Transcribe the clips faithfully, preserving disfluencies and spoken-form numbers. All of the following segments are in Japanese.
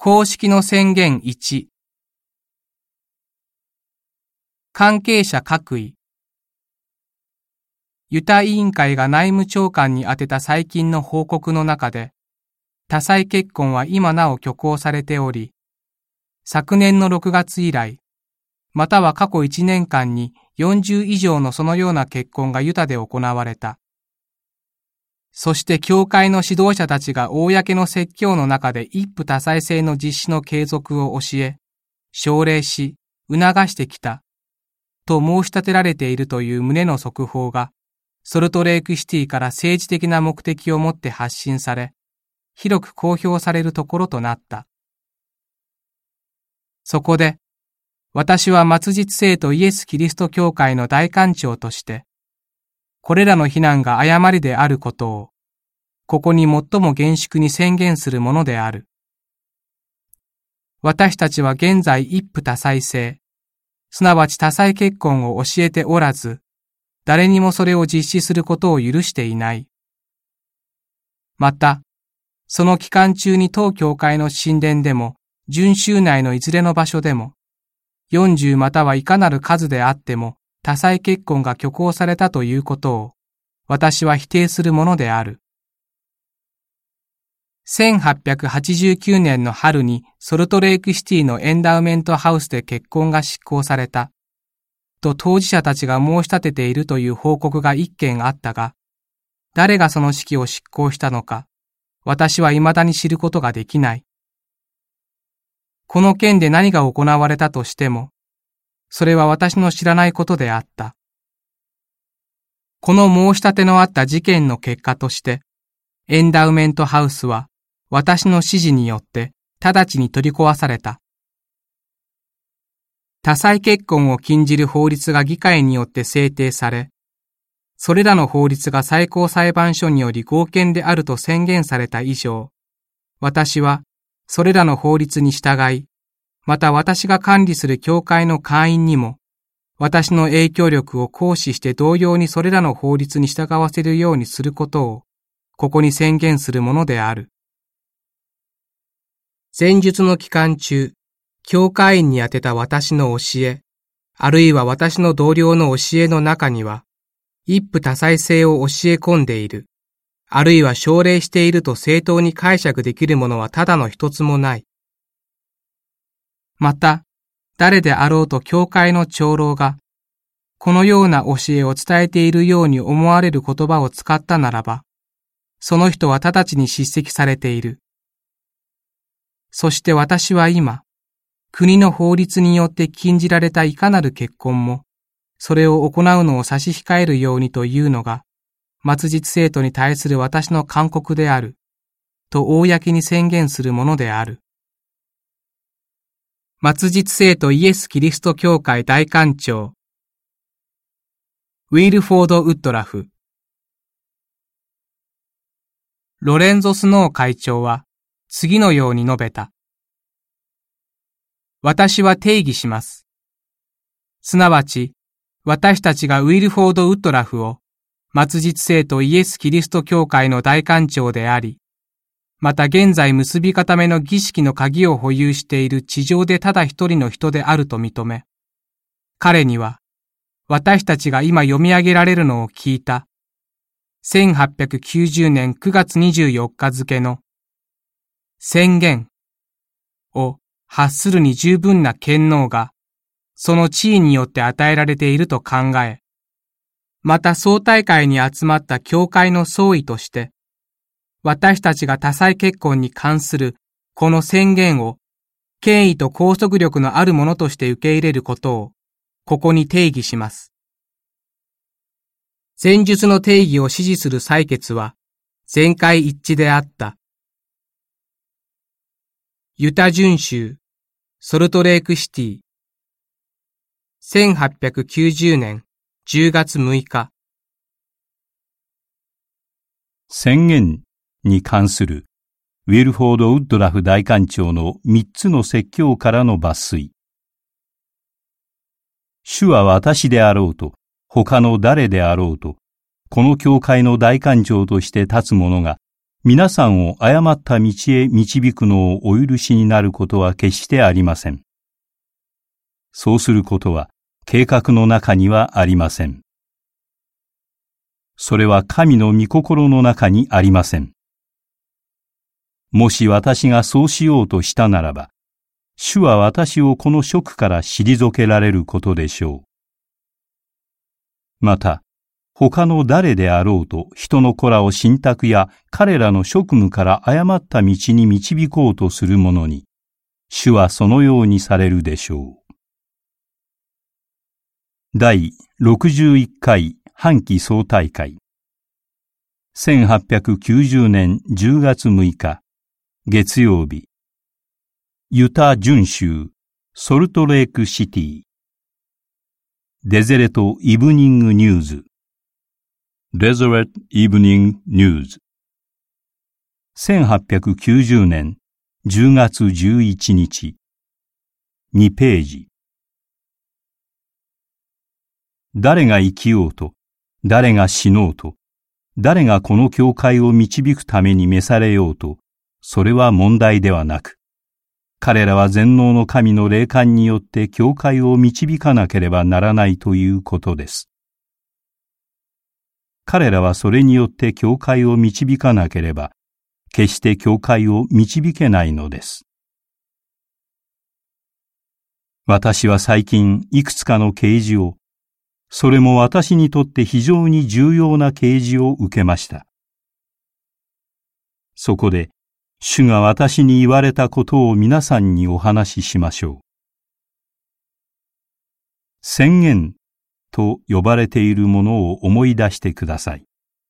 公式の宣言いち。関係者各位。ユタ委員会が内務長官に宛てた最近の報告の中で、多妻結婚は今なお挙行されており、昨年のろくがつ以来、または過去いちねんかんによんじゅう以上のそのような結婚がユタで行われた。そして教会の指導者たちが公の説教の中で一夫多妻制の実施の継続を教え、奨励し、促してきた、と申し立てられているという旨の速報が、ソルトレークシティから政治的な目的をもって発信され、広く公表されるところとなった。そこで、私は末日聖徒イエス・キリスト教会の大官長として、これらの非難が誤りであることを、ここに最も厳粛に宣言するものである。私たちは現在一夫多妻制、すなわち多妻結婚を教えておらず、誰にもそれを実施することを許していない。また、その期間中に当教会の神殿でも、巡州内のいずれの場所でも、よんじゅうまたはいかなる数であっても、多妻結婚が挙行されたということを、私は否定するものである。せんはっぴゃくはちじゅうきゅうねんの春にソルトレークシティのエンダウメントハウスで結婚が執行された、と当事者たちが申し立てているという報告が一件あったが、誰がその式を執行したのか、私は未だに知ることができない。この件で何が行われたとしても、それは私の知らないことであった。この申し立てのあった事件の結果として、エンダウメントハウスは私の指示によって直ちに取り壊された。多妻結婚を禁じる法律が議会によって制定され、それらの法律が最高裁判所により合憲であると宣言された以上、私はそれらの法律に従い、また私が管理する教会の会員にも、私の影響力を行使して同様にそれらの法律に従わせるようにすることを、ここに宣言するものである。前述の期間中、教会員に宛てた私の教え、あるいは私の同僚の教えの中には、一夫多妻制を教え込んでいる、あるいは奨励していると正当に解釈できるものはただの一つもない。また、誰であろうと教会の長老が、このような教えを伝えているように思われる言葉を使ったならば、その人は直ちに叱責されている。そして私は今、国の法律によって禁じられたいかなる結婚も、それを行うのを差し控えるようにというのが、末日聖徒に対する私の勧告である、と公に宣言するものである。末日聖徒イエス・キリスト教会大官長、ウィルフォード・ウッドラフ。ロレンゾ・スノー会長は次のように述べた。私は定義します。すなわち、私たちがウィルフォード・ウッドラフを末日聖徒イエス・キリスト教会の大官長であり、また現在結び固めの儀式の鍵を保有している地上でただ一人の人であると認め、彼には私たちが今読み上げられるのを聞いたせんはっぴゃくきゅうじゅうねんくがつにじゅうよっか付の宣言を発するに十分な権能がその地位によって与えられていると考え、また総大会に集まった教会の総意として、私たちが多妻結婚に関するこの宣言を権威と拘束力のあるものとして受け入れることをここに定義します。前述の定義を支持する採決は全会一致であった。ユタ準州、ソルトレークシティ、せんはっぴゃくきゅうじゅうねんじゅうがつむいか。 宣言に関するウィルフォード・ウッドラフ大官長の三つの説教からの抜粋。主は私であろうと、他の誰であろうと、この教会の大官長として立つ者が、 皆さんを誤った道へ導くのをお許しになることは決してありません。そうすることは計画の中にはありません。それは神の御心の中にありません。もし私がそうしようとしたならば、主は私をこの職から退けられることでしょう。また、他の誰であろうと人の子らを信託や彼らの職務から誤った道に導こうとする者に、主はそのようにされるでしょう。第ろくじゅういっかい半期総大会。せんはっぴゃくきゅうじゅうねんじゅうがつむいか、月曜日。ユタ準州、ソルトレークシティ。デゼレト・イブニング・ニューズ。デゼレット・イブニング・ニューズ。せんはっぴゃくきゅうじゅうねんじゅうがつじゅういちにち。にページ。誰が生きようと、誰が死のうと、誰がこの教会を導くために召されようと、それは問題ではなく、彼らは全能の神の霊感によって教会を導かなければならないということです。彼らはそれによって教会を導かなければ、決して教会を導けないのです。私は最近いくつかの啓示を、それも私にとって非常に重要な啓示を受けました。そこで、主が私に言われたことを皆さんにお話ししましょう。宣言と呼ばれているものを思い出してください。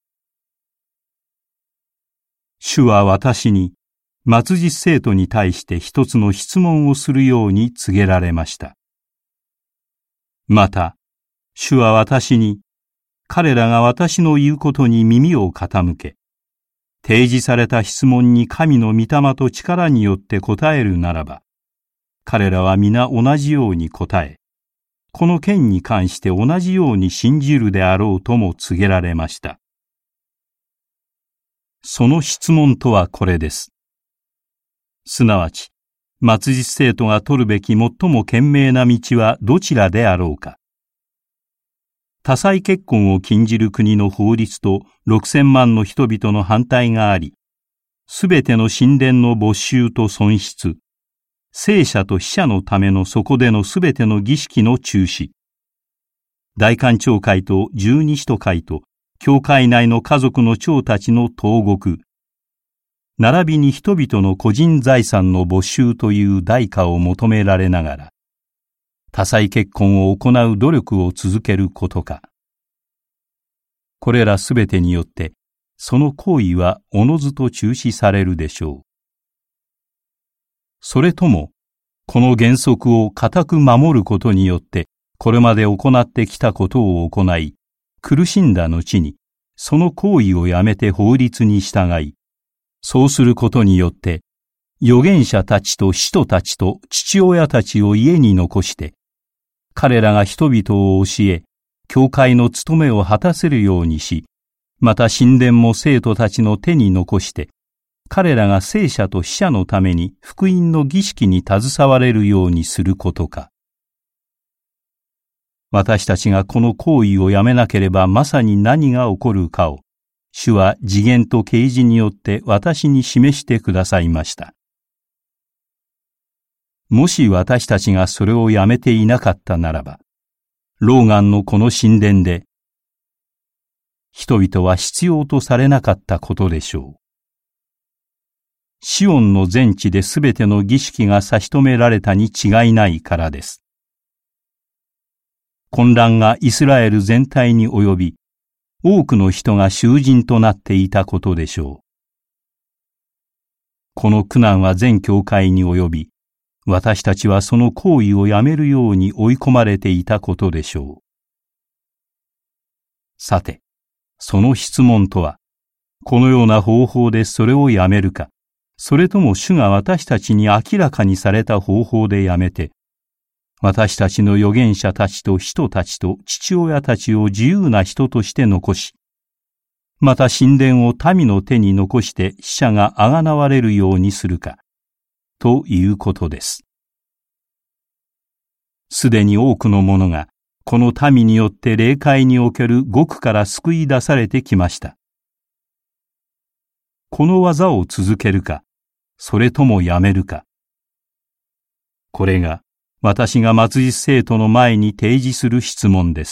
主は私に、末日生徒に対して一つの質問をするように告げられました。また、主は私に、彼らが私の言うことに耳を傾け、提示された質問に神の御霊と力によって答えるならば、彼らは皆同じように答え、この件に関して同じように信じるであろうとも告げられました。その質問とはこれです。すなわち、末日生徒が取るべき最も賢明な道はどちらであろうか。多妻結婚を禁じる国の法律とろくせんまんの人々の反対があり、すべての神殿の没収と損失、生者と死者のためのそこでのすべての儀式の中止、大官長会と十二使徒会と教会内の家族の長たちの投獄、並びに人々の個人財産の没収という代価を求められながら、多妻結婚を行う努力を続けることか。これらすべてによって、その行為はおのずと中止されるでしょう。それとも、この原則を固く守ることによって、これまで行ってきたことを行い、苦しんだ後に、その行為をやめて法律に従い、そうすることによって、預言者たちと使徒たちと父親たちを家に残して、彼らが人々を教え、教会の務めを果たせるようにし、また神殿も生徒たちの手に残して、彼らが生者と死者のために福音の儀式に携われるようにすることか。私たちがこの行為をやめなければまさに何が起こるかを、主は次元と啓示によって私に示してくださいました。もし私たちがそれをやめていなかったならば、ローガンのこの神殿で、人々は必要とされなかったことでしょう。シオンの全地で全ての儀式が差し止められたに違いないからです。混乱がイスラエル全体に及び、多くの人が囚人となっていたことでしょう。この苦難は全教会に及び、私たちはその行為をやめるように追い込まれていたことでしょう。さて、その質問とは、このような方法でそれをやめるか、それとも主が私たちに明らかにされた方法でやめて、私たちの預言者たちと使徒たちと父親たちを自由な人として残し、 また神殿を民の手に残して死者があがなわれるようにするか、ということです。すでに多くの者が、この民によって霊界における獄から救い出されてきました。この技を続けるか、それともやめるか。これが私が末日生徒の前に提示する質問です。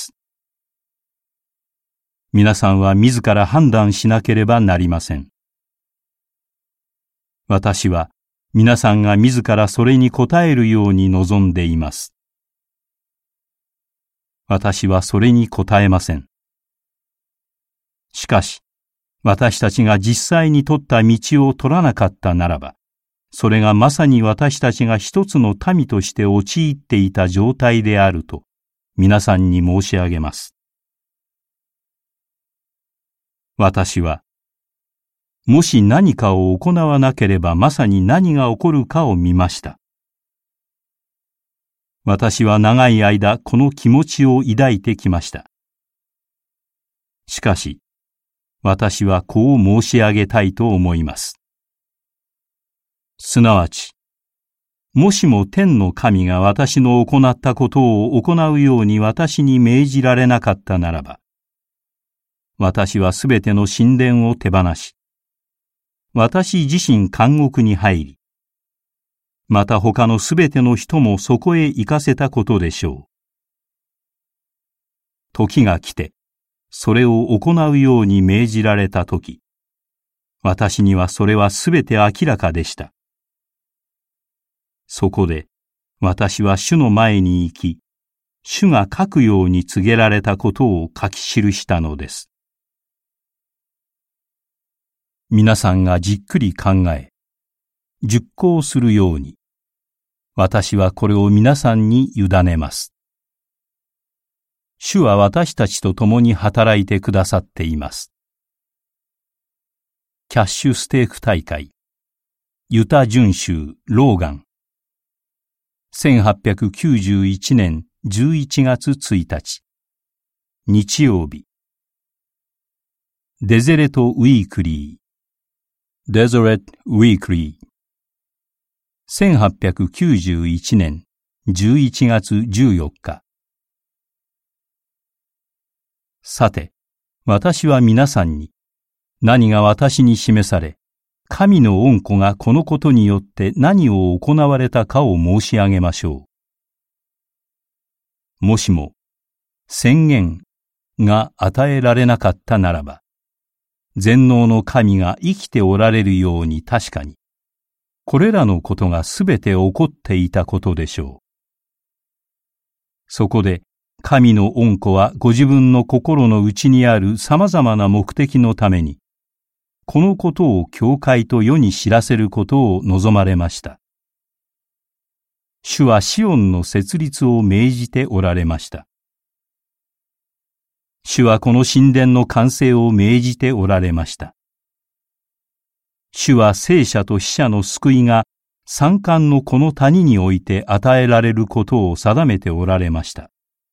皆さんは自ら判断しなければなりません。私は皆さんが自らそれに応えるように望んでいます。私はそれに応えません。しかし、私たちが実際に取った道を取らなかったならば、それがまさに私たちが一つの民として陥っていた状態であると、皆さんに申し上げます。私は、もし何かを行わなければまさに何が起こるかを見ました。私は長い間この気持ちを抱いてきました。しかし、私はこう申し上げたいと思います。すなわち、もしも天の神が私の行ったことを行うように私に命じられなかったならば、私はすべての神殿を手放し、私自身監獄に入り、また他のすべての人もそこへ行かせたことでしょう。時が来て、それを行うように命じられたとき、私にはそれはすべて明らかでした。そこで、私は主の前に行き、主が書くように告げられたことを書き記したのです。皆さんがじっくり考え、熟考するように、私はこれを皆さんに委ねます。主は私たちと共に働いてくださっています。キャッシュステーク大会、ユタ準州ローガン、せんはっぴゃくきゅうじゅういちねんじゅういちがつついたち、日曜日。デゼレトウィークリー、デゼレットウィークリー、せんはっぴゃくきゅうじゅういちねんじゅういちがつじゅうよっか。さて、私は皆さんに、何が私に示され、神の恩子がこのことによって何を行われたかを申し上げましょう。もしも、宣言が与えられなかったならば、全能の神が生きておられるように確かに、これらのことがすべて起こっていたことでしょう。そこで、神の恩子はご自分の心の内にある様々な目的のために、このことを教会と世に知らせることを望まれました。主はシオンの設立を命じておられました。主はこの神殿の完成を命じておられました。主は生者と死者の救いが三冠のこの谷において与えられることを定めておられました。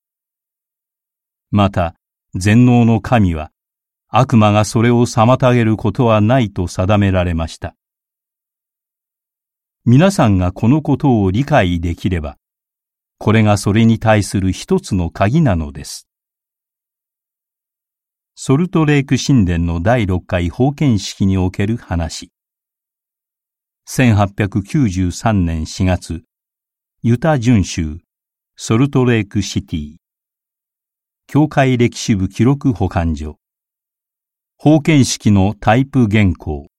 また、全能の神は、悪魔がそれを妨げることはないと定められました。皆さんがこのことを理解できれば、これがそれに対する一つの鍵なのです。ソルトレーク神殿のだいろっかい封建式における話。せんはっぴゃくきゅうじゅうさんねんしがつ、ユタ準州、ソルトレークシティ。教会歴史部記録保管所。封建式のタイプ原稿。